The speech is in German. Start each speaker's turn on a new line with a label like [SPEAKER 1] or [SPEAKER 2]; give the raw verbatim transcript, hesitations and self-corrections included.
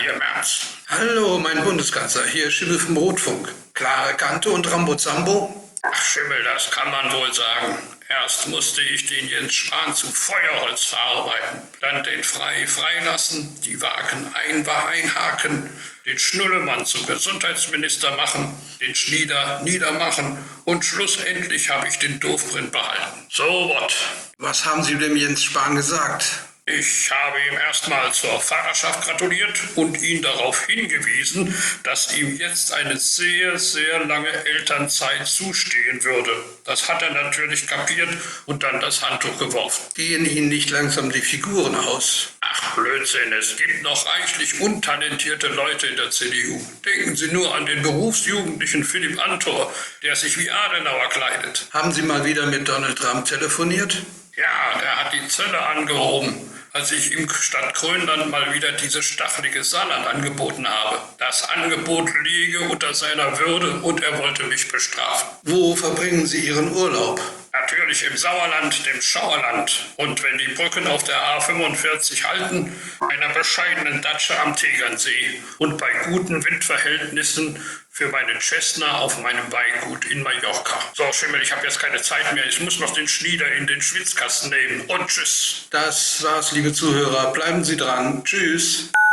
[SPEAKER 1] hier, Merz.
[SPEAKER 2] Hallo, mein Bundeskanzler, hier Schimmel vom Rotfunk. Klare Kante und Rambozambo?
[SPEAKER 1] Ach, Schimmel, das kann man wohl sagen. Erst musste ich den Jens Spahn zu Feuerholz verarbeiten, dann den Frei freilassen, die Wagen Einbar einhaken, den Schnullemann zum Gesundheitsminister machen, den Schnieder niedermachen und schlussendlich habe ich den Doofprint behalten. So what?
[SPEAKER 2] Was haben Sie dem Jens Spahn gesagt?
[SPEAKER 1] Ich habe ihm erstmal zur Vaterschaft gratuliert und ihn darauf hingewiesen, dass ihm jetzt eine sehr, sehr lange Elternzeit zustehen würde. Das hat er natürlich kapiert und dann das Handtuch geworfen.
[SPEAKER 2] Gehen Ihnen nicht langsam die Figuren aus?
[SPEAKER 1] Ach Blödsinn, es gibt noch reichlich untalentierte Leute in der C D U. Denken Sie nur an den berufsjugendlichen Philipp Amthor, der sich wie Adenauer kleidet.
[SPEAKER 2] Haben Sie mal wieder mit Donald Trump telefoniert?
[SPEAKER 1] Ja, der hat die Zölle angehoben, als ich ihm statt Grönland mal wieder dieses stachelige Saarland angeboten habe. Das Angebot liege unter seiner Würde und er wollte mich bestrafen.
[SPEAKER 2] Wo verbringen Sie Ihren Urlaub?
[SPEAKER 1] Natürlich im Sauerland, dem Schauerland. Und wenn die Brücken auf der A fünfundvierzig halten, einer bescheidenen Datsche am Tegernsee und bei guten Windverhältnissen für meine Cessna auf meinem Weingut in Mallorca. So, Schimmel, ich habe jetzt keine Zeit mehr. Ich muss noch den Schnieder in den Schwitzkasten nehmen. Und tschüss.
[SPEAKER 2] Das war's, liebe Zuhörer. Bleiben Sie dran. Tschüss.